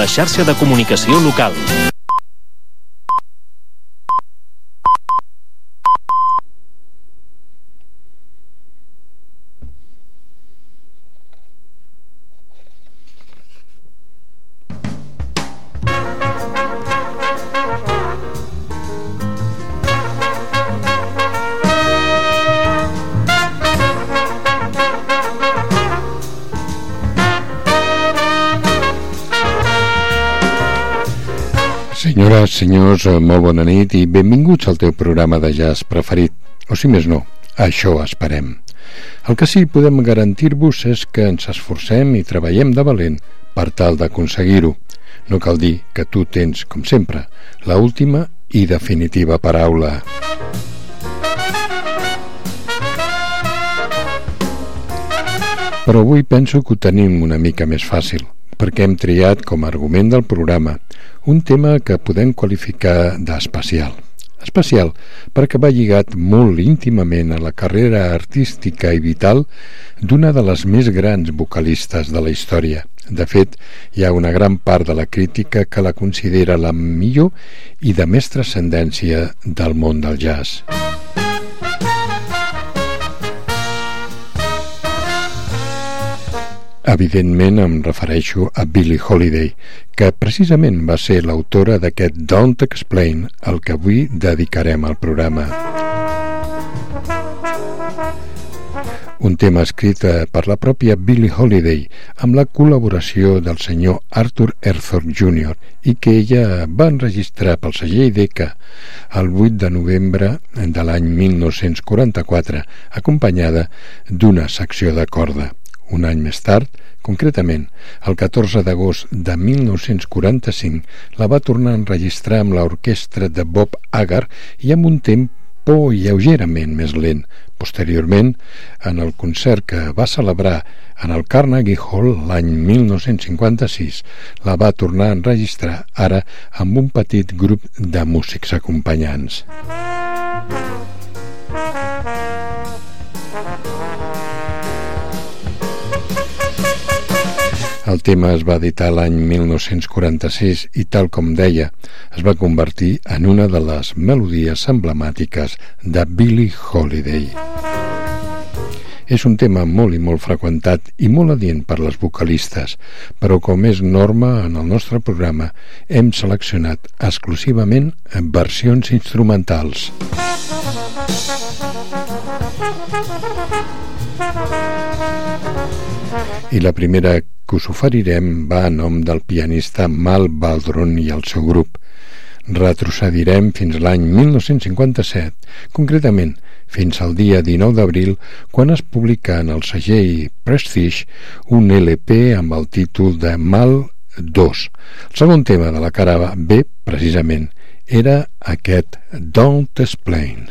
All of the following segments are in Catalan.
la xarxa de comunicació local. Senyores, senyors, molt bona nit i benvinguts al teu programa de jazz preferit, o si més no, això esperem. El que sí podem garantir-vos és que ens esforcem i treballem de valent per tal d'aconseguir-ho. No cal dir que tu tens, com sempre, la última i definitiva paraula. Però avui penso que ho tenim una mica més fàcil, perquè hem triat com a argument del programa un tema que podem qualificar d'especial. Especial perquè va lligat molt íntimament a la carrera artística i vital d'una de les més grans vocalistes de la història. De fet, hi ha una gran part de la crítica que la considera la millor i de més transcendència del món del jazz. Evidentment em refereixo a Billie Holiday, que precisament va ser l'autora d'aquest Don't Explain, el que avui dedicarem al programa. Un tema escrit per la pròpia Billie Holiday, amb la col·laboració del senyor Arthur Erthorp Jr. i que ella va enregistrar pel segell Decca el 8 de novembre de l'any 1944, acompanyada d'una secció de corda. Un any més tard, concretament, el 14 d'agost de 1945, la va tornar a enregistrar amb l'orquestra de Bob Hagar i amb un tempo lleugerament més lent. Posteriorment, en el concert que va celebrar en el Carnegie Hall l'any 1956, la va tornar a enregistrar ara amb un petit grup de músics acompanyants. El tema es va editar l'any 1946 i, tal com deia, es va convertir en una de les melodies emblemàtiques de Billie Holiday. És un tema molt i molt freqüentat i molt adient per les vocalistes, però com és norma en el nostre programa, hem seleccionat exclusivament versions instrumentals. I la primera que us oferirem va a nom del pianista Mal Waldron i el seu grup. Retrocedirem fins l'any 1957, concretament fins al dia 19 d'abril, quan es publica en el segell Prestige un LP amb el títol de Mal 2. El segon tema de la cara B, precisament, era aquest Don't Explain.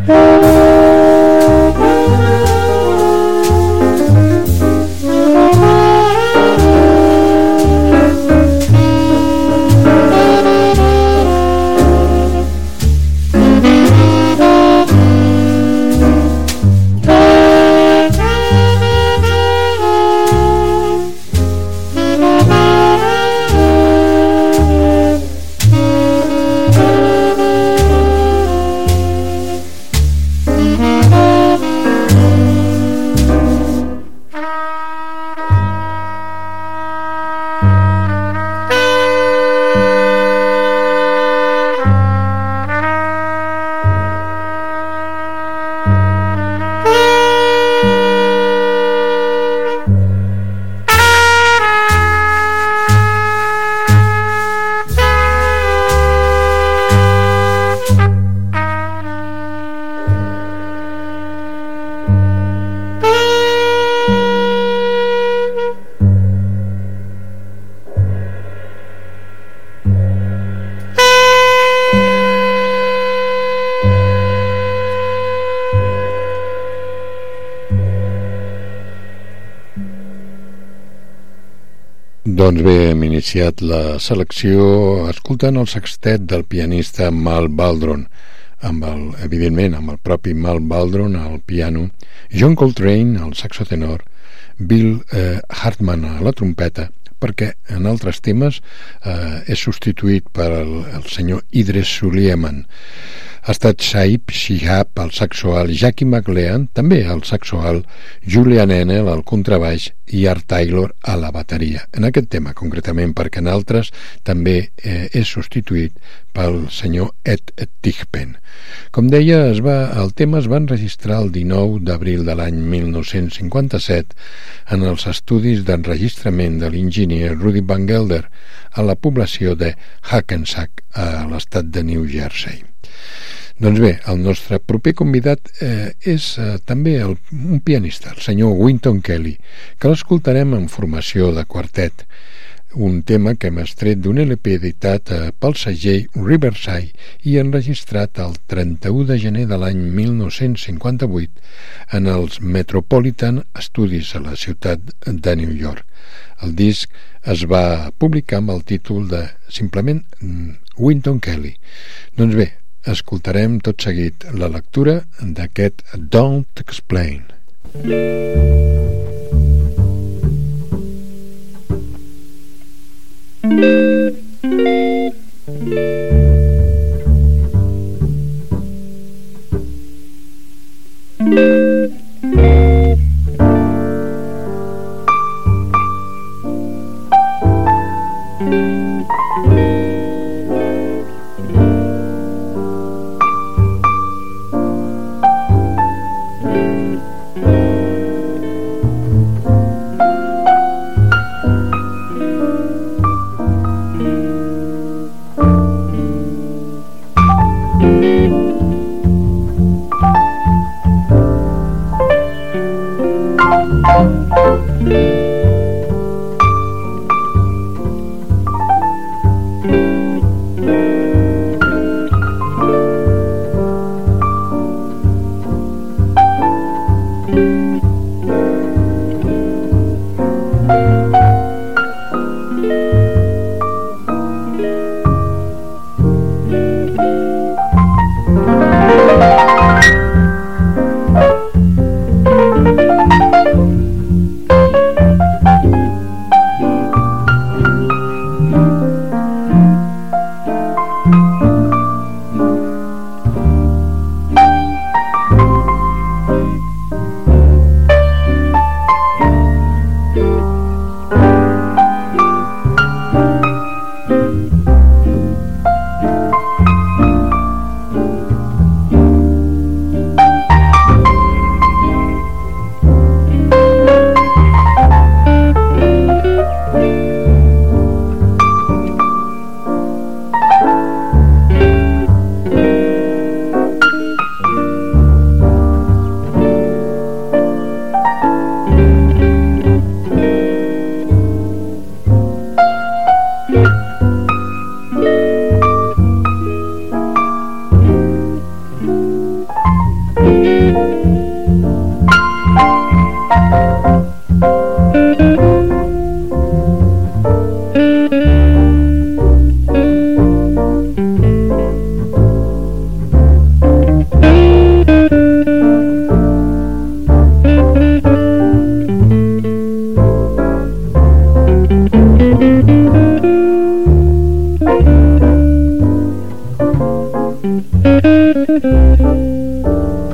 Doncs bé, hem iniciat la selecció escoltant el sextet del pianista Mal Baldron, evidentment amb el propi Mal Baldron al piano, John Coltrane al saxo tenor, Bill Hartman a la trompeta, perquè en altres temes és substituït per el senyor Idris Sulieman. Ha estat Saib Shihab al saxo alt, Jackie McLean també al saxo alt, Julian Enel al contrabaix i Art Taylor a la bateria. En aquest tema concretament, perquè en altres també és substituït pel senyor Ed Thigpen. Com deia, el tema es va enregistrar el 19 d'abril de l'any 1957 en els estudis d'enregistrament de l'enginyer Rudy Van Gelder a la població de Hackensack, a l'estat de New Jersey. Doncs bé, el nostre proper convidat és també un pianista, el senyor Wynton Kelly, que l'escoltarem en formació de quartet, un tema que hem extret d'un LP editat pel segell Riverside i enregistrat el 31 de gener de l'any 1958 en els Metropolitan Studios a la ciutat de New York. El disc es va publicar amb el títol de simplement Wynton Kelly. Doncs bé, escoltarem tot seguit la lectura d'aquest Don't Explain.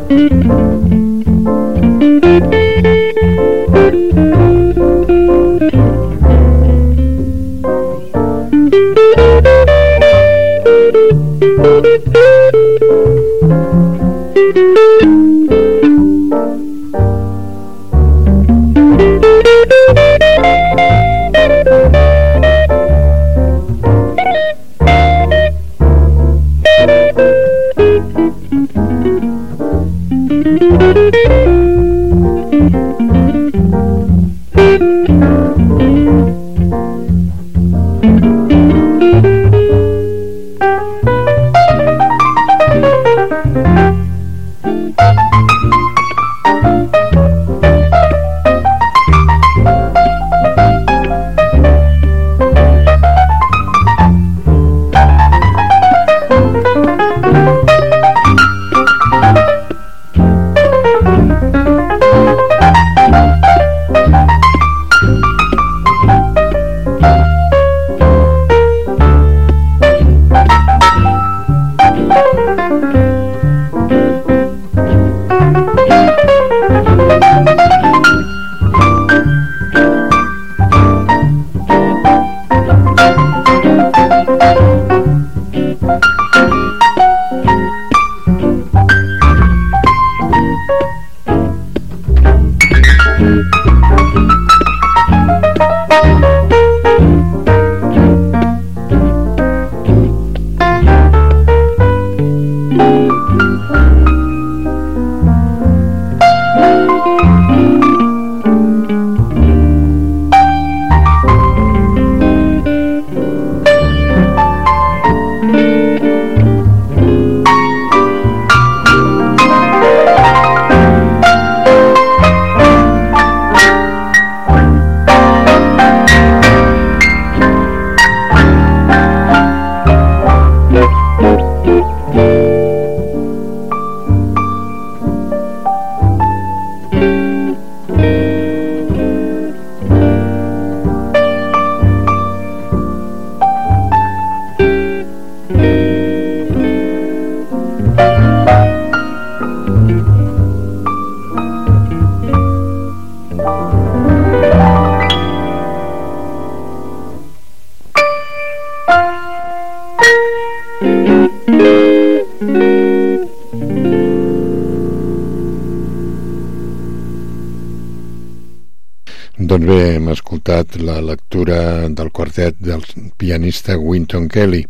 Doncs bé, hem escoltat la lectura del quartet del pianista Wynton Kelly,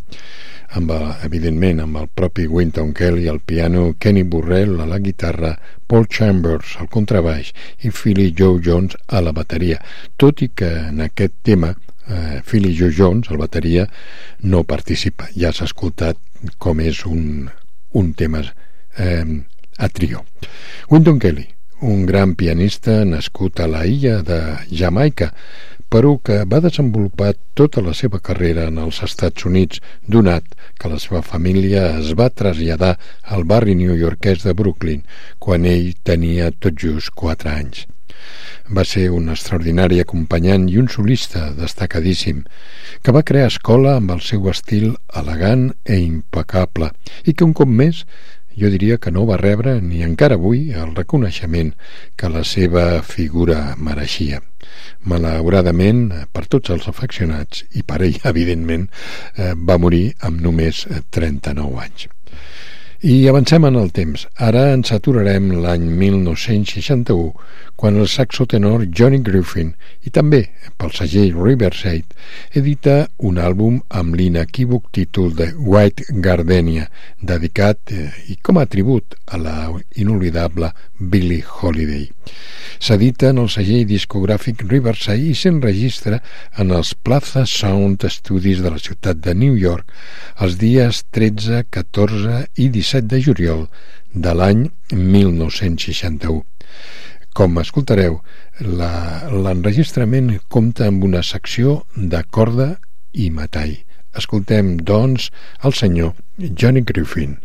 evidentment amb el propi Wynton Kelly al piano, Kenny Burrell a la guitarra, Paul Chambers al contrabaix i Philly Joe Jones a la bateria, tot i que en aquest tema Philly Joe Jones, el bateria, no participa. Ja s'ha escoltat com és un tema a trio. Wynton Kelly, un gran pianista nascut a la illa de Jamaica, però que va desenvolupar tota la seva carrera en els Estats Units, donat que la seva família es va traslladar al barri newyorkès de Brooklyn quan ell tenia tot just 4 anys. Va ser un extraordinari acompanyant i un solista destacadíssim, que va crear escola amb el seu estil elegant i impecable, i que un cop més jo diria que no va rebre ni encara avui el reconeixement que la seva figura mereixia. Malauradament, per tots els afeccionats, i per ell, evidentment, va morir amb només 39 anys. I avancem en el temps. Ara ens aturarem l'any 1961, quan el saxotenor Johnny Griffin, i també pel segell Riverside, edita un àlbum amb l'inequívoc títol de White Gardenia, dedicat i com a tribut a la inolvidable Billie Holiday. S'edita en el segell discogràfic Riverside i s'enregistra en els Plaza Sound Studios de la ciutat de New York els dies 13, 14 i 17 de juliol de l'any 1961. Com escoltareu, l'enregistrament compta amb una secció de corda i metall. Escoltem, doncs, el senyor Johnny Griffin.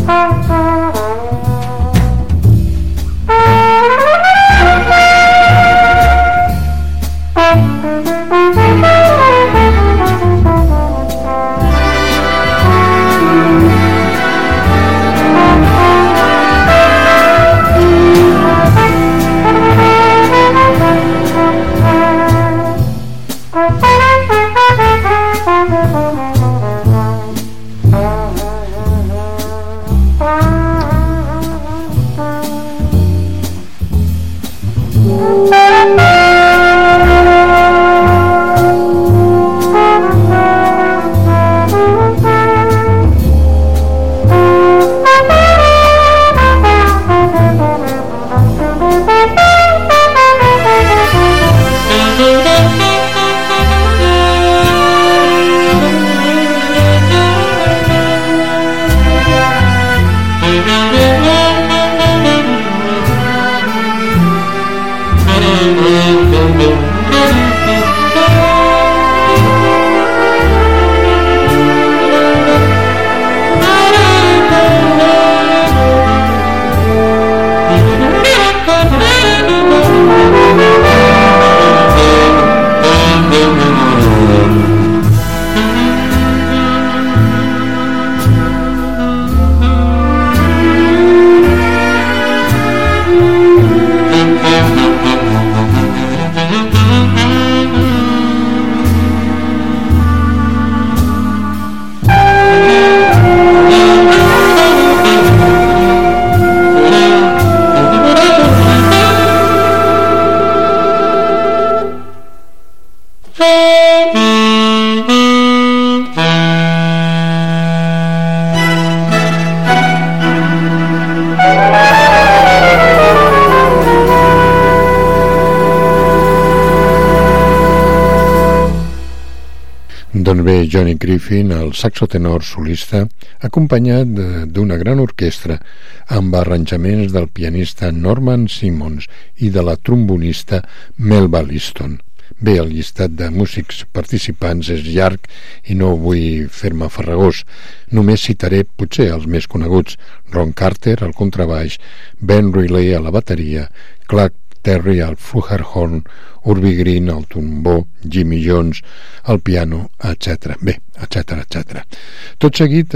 Doncs bé, Johnny Griffin, el saxotenor solista, acompanyat d'una gran orquestra amb arranjaments del pianista Norman Simmons i de la trombonista Melba Liston. Bé, el llistat de músics participants és llarg i no vull fer-me farragós. Només citaré potser els més coneguts: Ron Carter al contrabaix, Ben Riley a la bateria, Clark Terry al flugelhorn, Urbie Green al trombó, Jimmy Jones al piano, etc. Bé, etc. Tot seguit,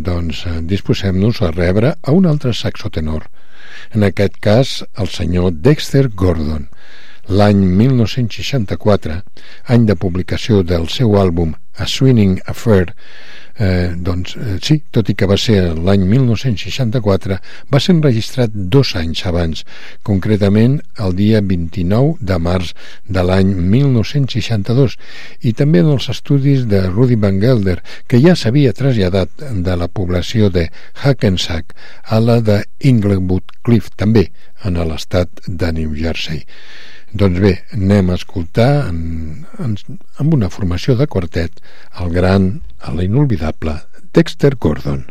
disposem-nos a rebre a un altre saxotenor, en aquest cas el senyor Dexter Gordon. L'any 1964, any de publicació del seu àlbum A Swinging Affair, sí, tot i que va ser l'any 1964, va ser enregistrat 2 anys abans, concretament el dia 29 de març de l'any 1962, i també en els estudis de Rudy Van Gelder, que ja s'havia traslladat de la població de Hackensack a la de Inglewood Cliff, també en l'estat de New Jersey. Doncs bé, anem a escoltar amb una formació de quartet el gran, l'inolvidable Dexter Gordon.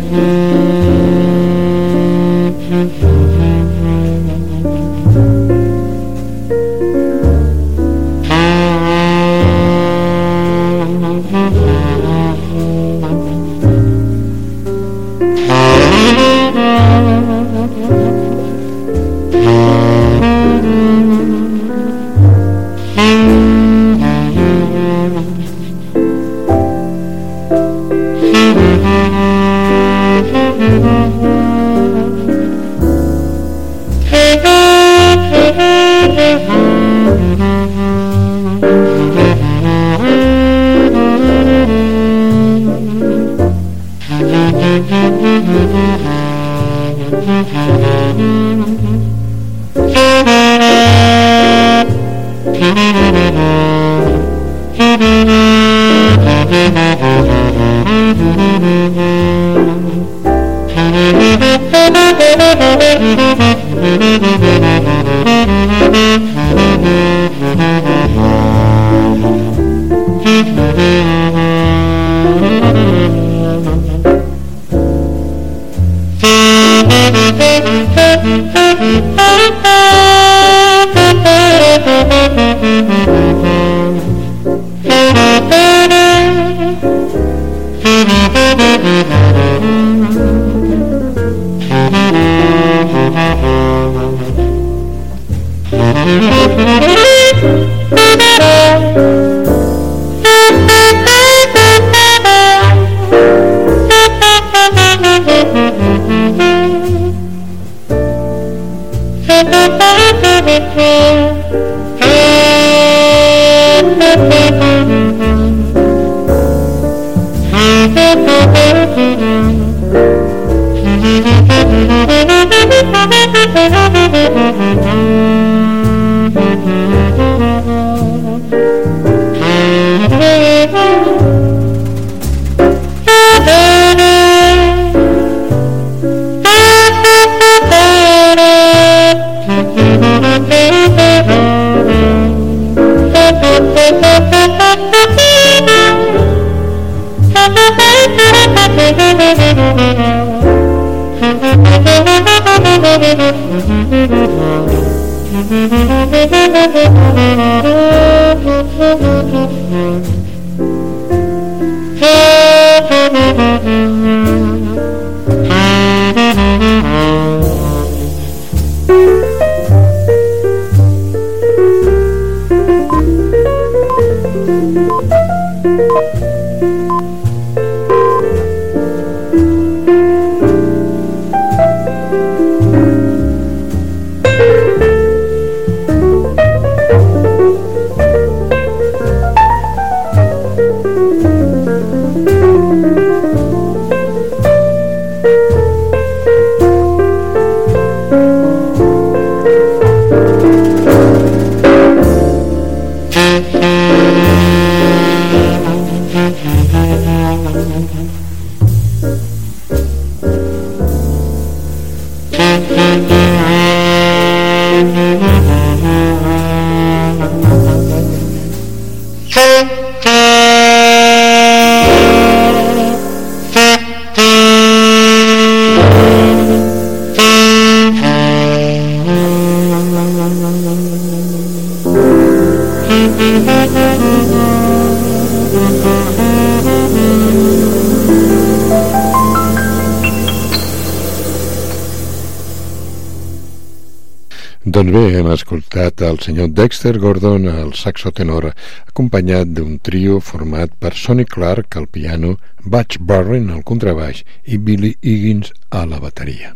Doncs bé, hem escoltat el senyor Dexter Gordon al saxo tenor, acompanyat d'un trio format per Sonny Clark al piano, Butch Barron al contrabaix i Billy Higgins a la bateria.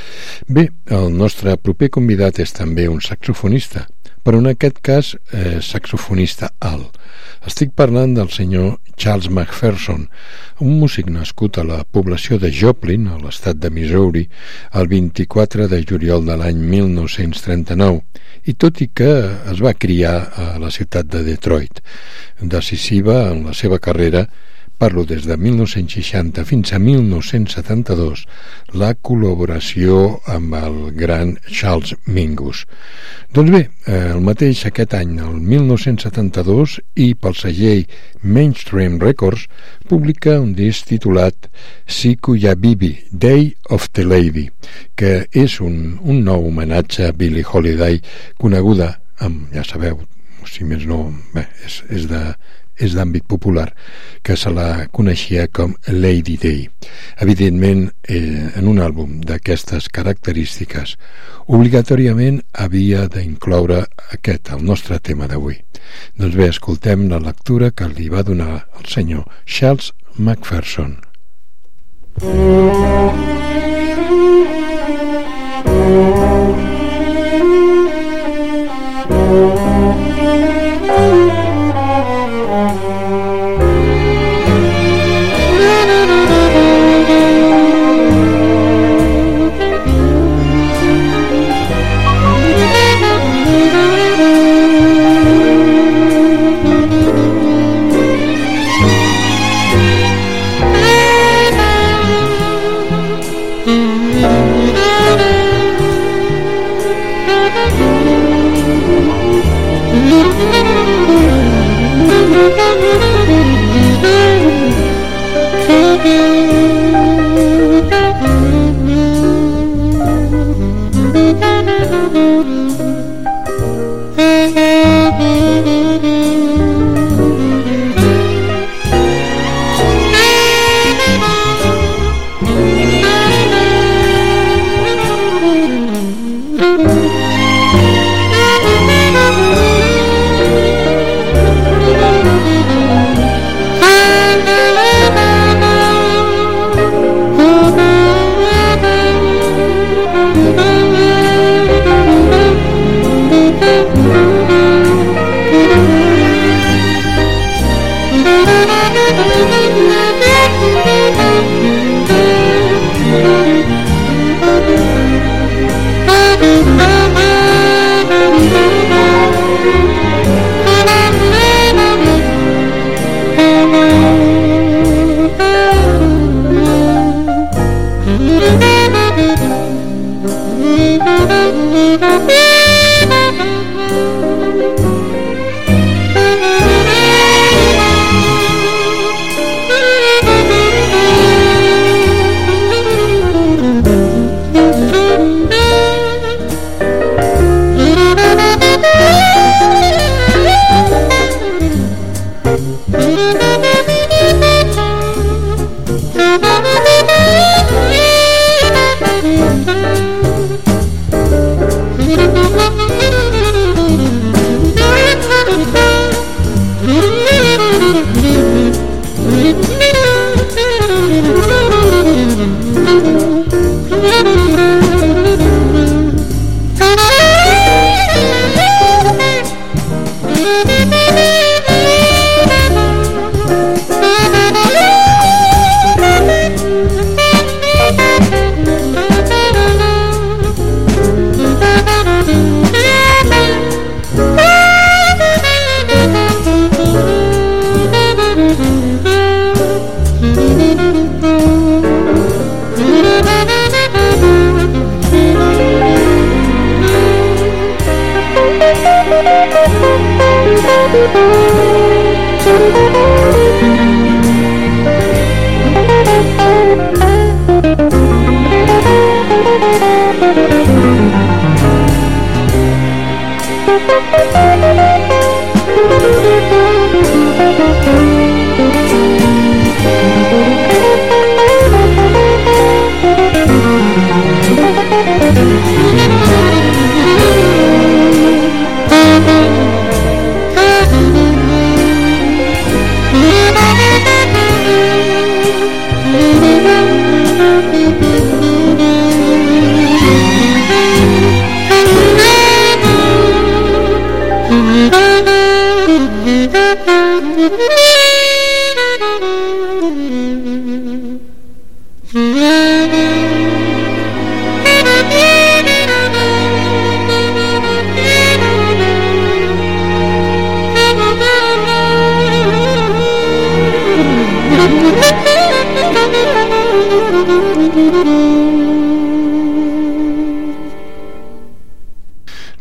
Bé, el nostre proper convidat és també un saxofonista, però en aquest cas saxofonista alt. Estic parlant del senyor Charles McPherson, un músic nascut a la població de Joplin, a l'estat de Missouri, el 24 de juliol de l'any 1939, i tot i que es va criar a la ciutat de Detroit, decisiva en la seva carrera parlo des de 1960 fins a 1972, la col·laboració amb el gran Charles Mingus. Doncs bé, el mateix aquest any, el 1972, i pel segell Mainstream Records, publica un disc titulat Siku Ya Bibi, Day of the Lady, que és un nou homenatge a Billie Holiday, coneguda amb, ja sabeu, si més no, bé, és d'àmbit popular, que se la coneixia com Lady Day. Evidentment, en un àlbum d'aquestes característiques, obligatòriament havia d'incloure aquest, el nostre tema d'avui. Doncs bé, escoltem la lectura que li va donar el senyor Charles McPherson.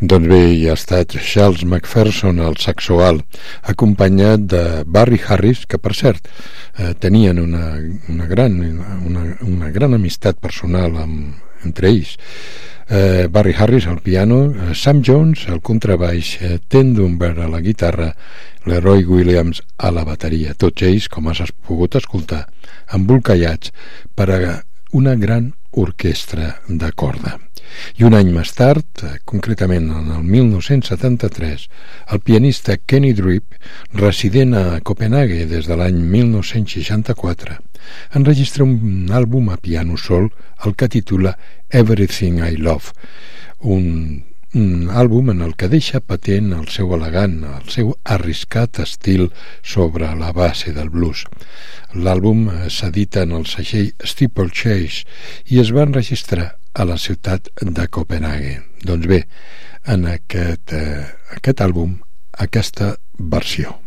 Doncs bé, hi ha estat Charles McPherson al saxo alt, acompanyat de Barry Harris, que per cert tenien una gran amistat personal entre ells. Barry Harris al piano, Sam Jones al contrabaix, Ten Dunbar a la guitarra, Leroy Williams a la bateria, tots ells, com has pogut escoltar, embolcallats per a una gran orquestra de corda. I un any més tard, concretament en el 1973, el pianista Kenny Dribb, resident a Copenhague des de l'any 1964, enregistra un àlbum a piano sol, el que titula Everything I Love, un àlbum en el que deixa patent el seu elegant, el seu arriscat estil sobre la base del blues. L'àlbum s'edita en el segell Steeplechase i es va enregistrar a la ciutat de Copenhague. Doncs bé, en aquest àlbum, aquesta versió.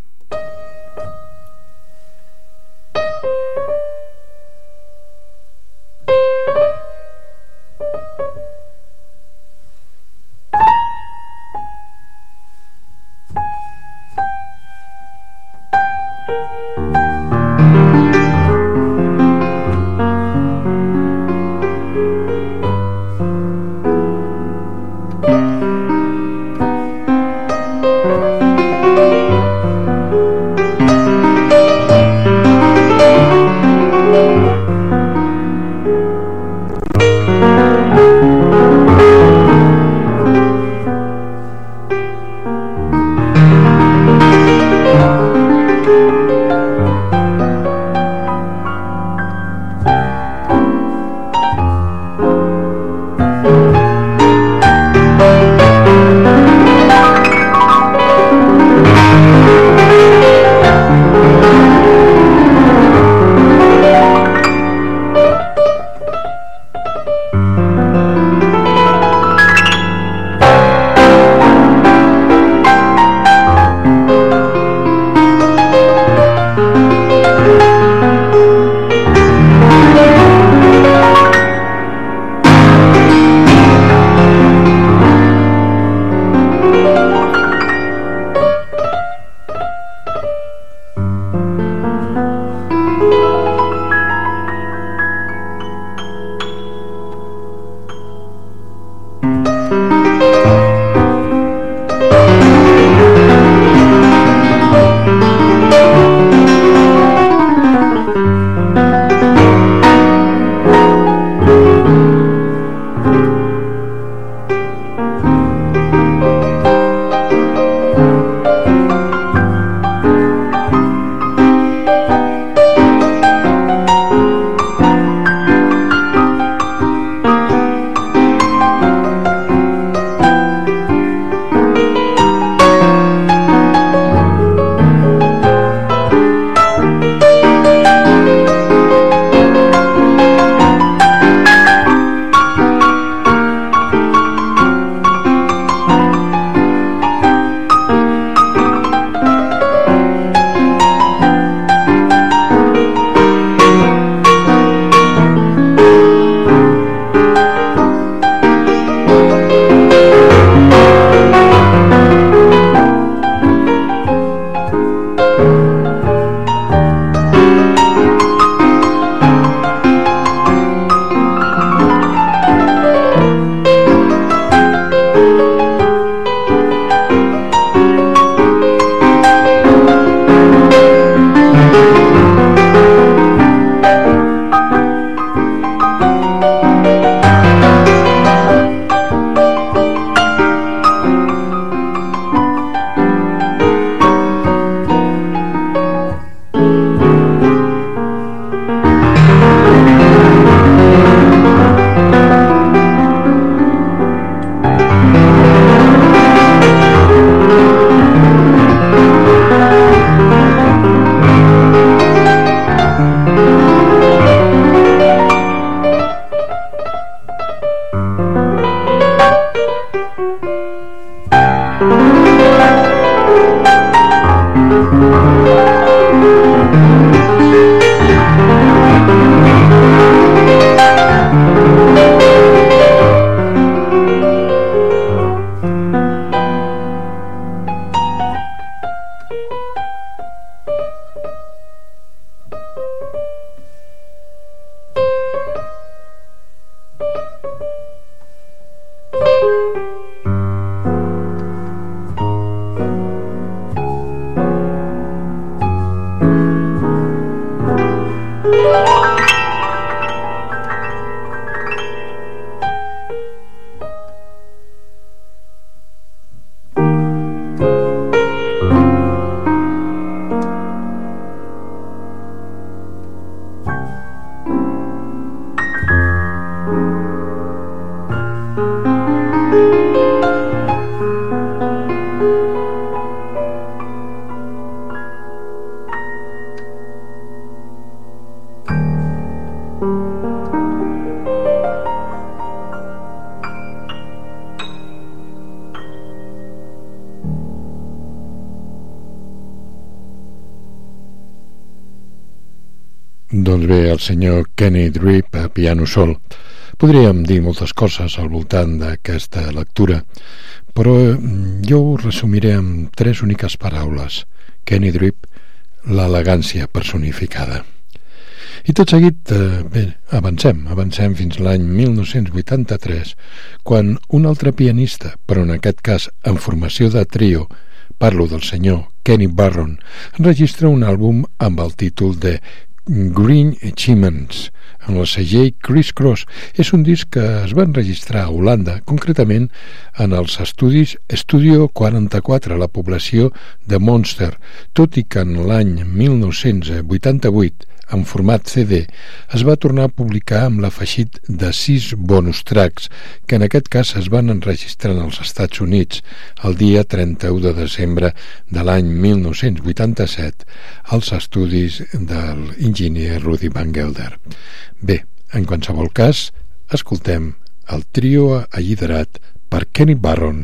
Doncs bé, el senyor Kenny Drew a piano sol. Podríem dir moltes coses al voltant d'aquesta lectura, però jo ho resumiré amb 3 úniques paraules. Kenny Drew, l'elegància personificada. I tot seguit, avancem fins l'any 1983, quan un altre pianista, però en aquest cas en formació de trio, parlo del senyor Kenny Barron, enregistra un àlbum amb el títol de Green Achievements en el segell Criss Cross. És un disc que es va enregistrar a Holanda, concretament en els estudis Studio 44 a la població de Monster, tot i que en l'any 1988, en format CD, es va tornar a publicar amb l'afegit de 6 bonus tracks, que en aquest cas es van enregistrar als Estats Units el dia 31 de desembre de l'any 1987 als estudis de l'enginyer Rudy Van Gelder. Bé, en qualsevol cas, escoltem el trio alliderat per Kenny Barron.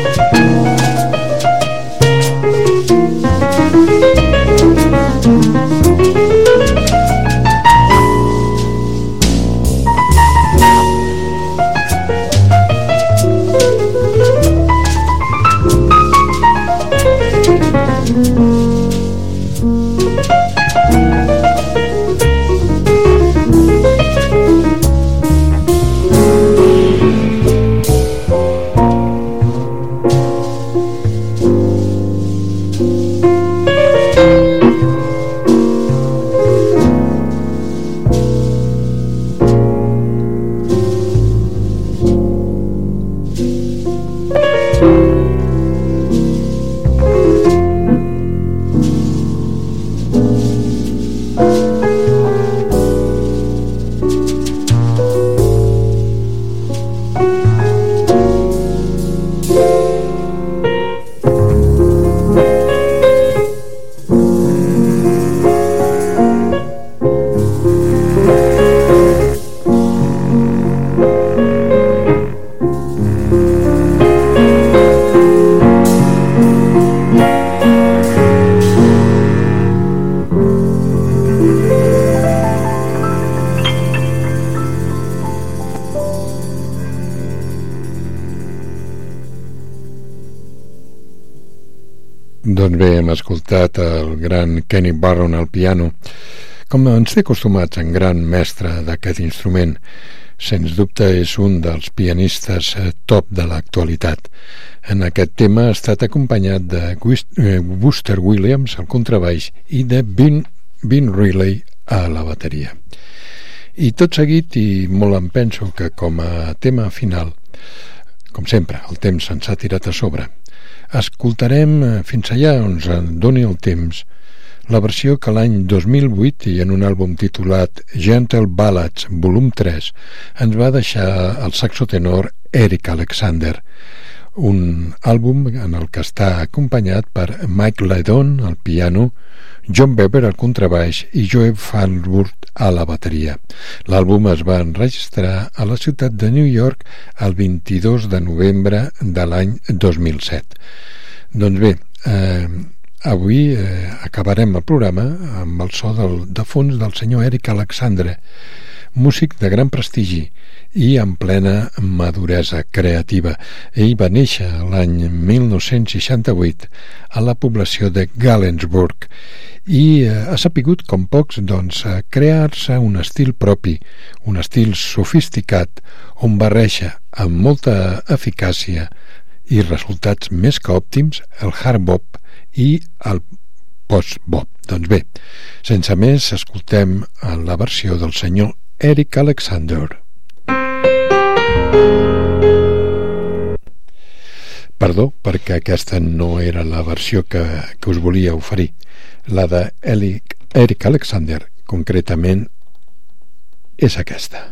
Doncs bé, hem escoltat el gran Kenny Barron al piano, com ens té acostumats, en gran mestre d'aquest instrument. Sens dubte és un dels pianistes top de l'actualitat. En aquest tema ha estat acompanyat de Buster Williams al contrabaix i de Vin Riley a la bateria. I tot seguit, i molt em penso que com a tema final, com sempre, el temps se'ns ha tirat a sobre, escoltarem fins allà on ens doni el temps la versió que l'any 2008 i en un àlbum titulat Gentle Ballads volum 3 ens va deixar el saxotenor Eric Alexander, un àlbum en el que està acompanyat per Mike Ledon al piano, John Beber al contrabaix i Joe Farnsworth a la bateria. L'àlbum es va enregistrar a la ciutat de New York el 22 de novembre de l'any 2007. Doncs bé, avui acabarem el programa amb el so de fons del senyor Eric Alexander, músic de gran prestigi i en plena maduresa creativa. Ell va néixer l'any 1968 a la població de Galensburg i ha sapigut, com pocs, crear-se un estil propi, un estil sofisticat on barreja amb molta eficàcia i resultats més que òptims el hard bop i el post-bop. Doncs bé, sense més, escoltem la versió del senyor Eric Alexander. Perdó, perquè aquesta no era la versió que us volia oferir. La de Eric Alexander, concretament, és aquesta.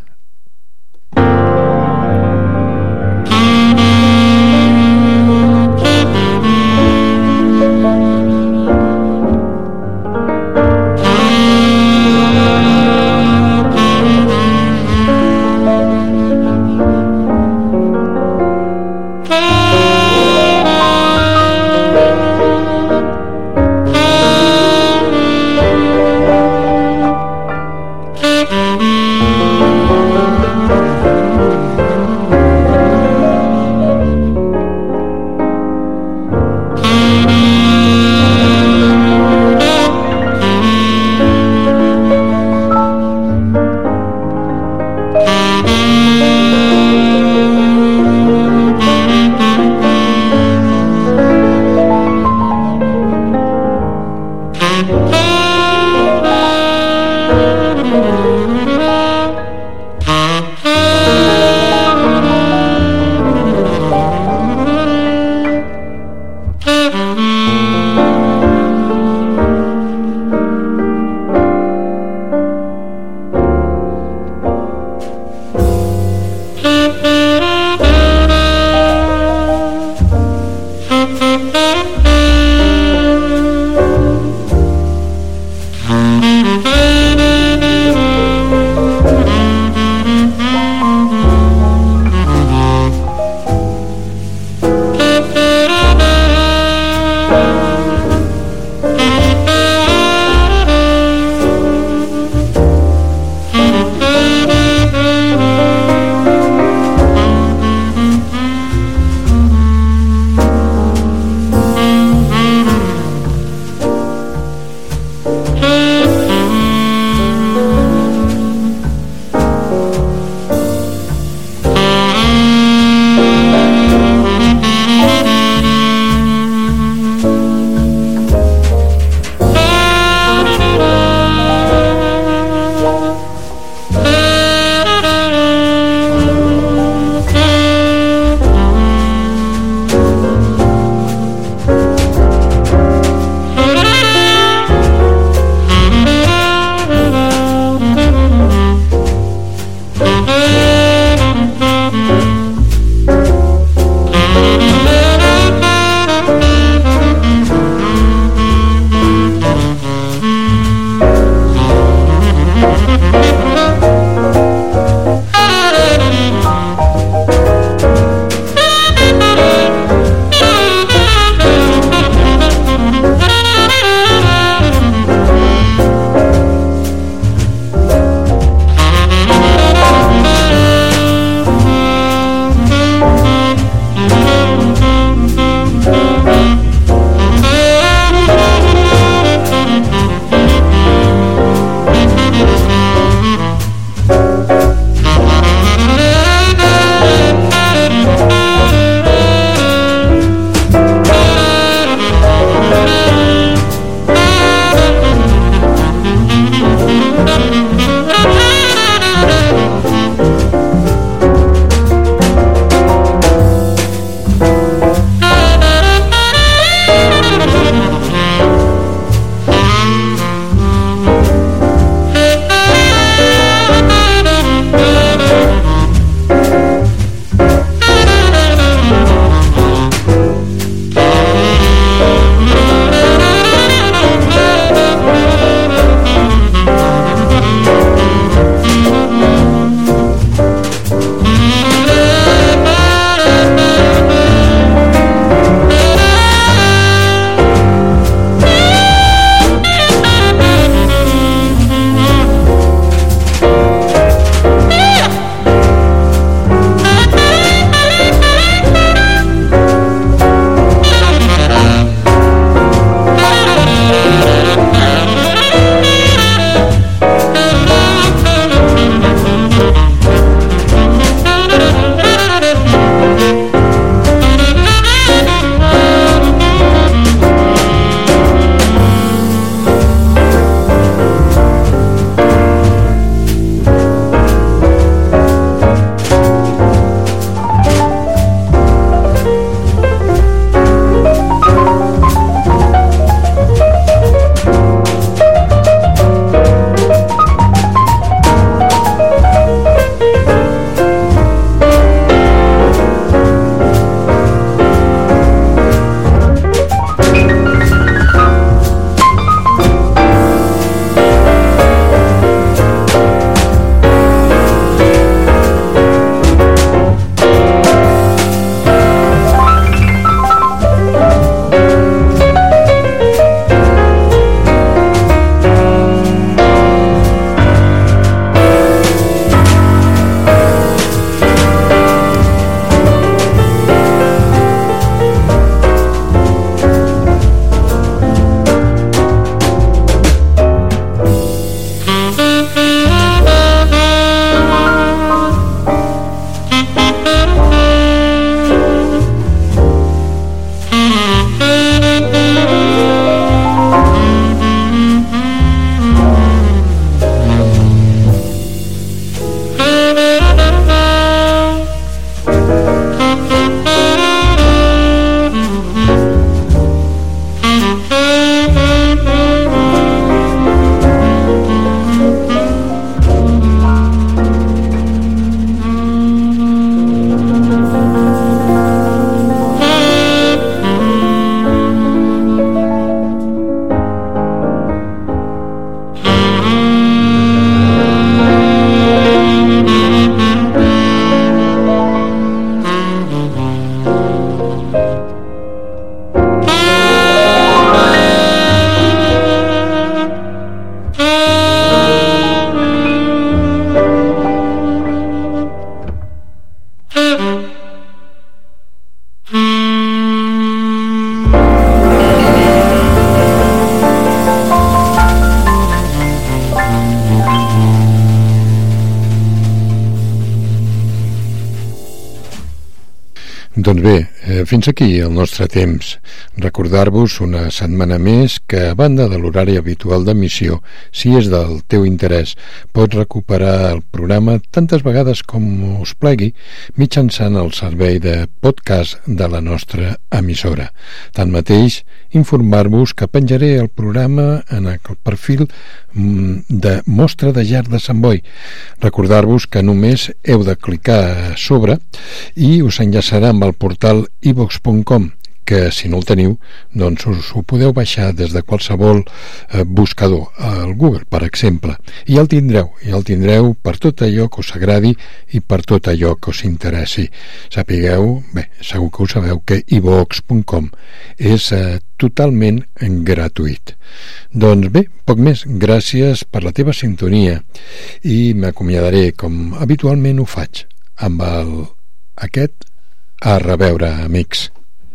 Doncs bé, fins aquí el nostre temps. Recordar-vos una setmana més que, a banda de l'horari habitual d'emissió, si és del teu interès, pots recuperar el programa tantes vegades com us plegui mitjançant el servei de podcast de la nostra emissora. Tanmateix, informar-vos que penjaré el programa en el perfil de Mostra de Jar de Sant Boi. Recordar-vos que només heu de clicar a sobre i us enllaçarà amb el portal iVox.com, que si no el teniu, doncs us ho podeu baixar des de qualsevol buscador, al Google, per exemple, i ja el tindreu per tot allò que us agradi i per tot allò que us interessi. Sapigueu, segur que ho sabeu, que iVox.com és totalment gratuït. Doncs bé, poc més. Gràcies per la teva sintonia i m'acomiadaré, com habitualment ho faig, amb aquest a reveure, amics.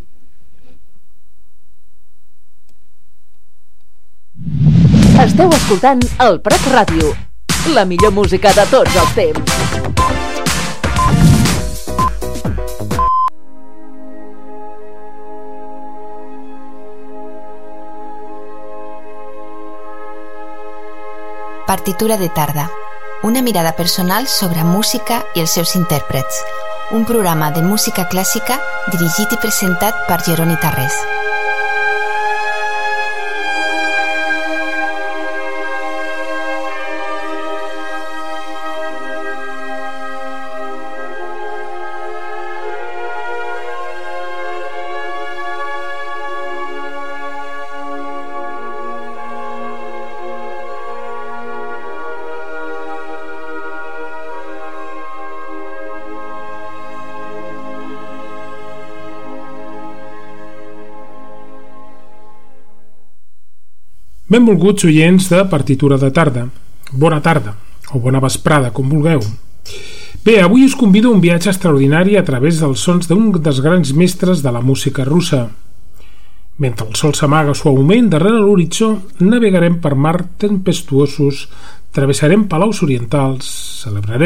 Esteu escoltant el Prat Ràdio, la millor música de tots els temps. Partitura de tarda, una mirada personal sobre música i els seus intèrprets. Un programa de música clàssica dirigit i presentat per Jeroni Tarrés. Benvolguts oients de Partitura de tarda. Bona tarda, o bona vesprada, com vulgueu. Bé, avui us convido a un viatge extraordinari a través dels sons d'un dels grans mestres de la música russa. Mentre el sol s'amaga suaument darrere l'horitzó, navegarem per mars tempestuosos, travessarem palaus orientals, celebrarem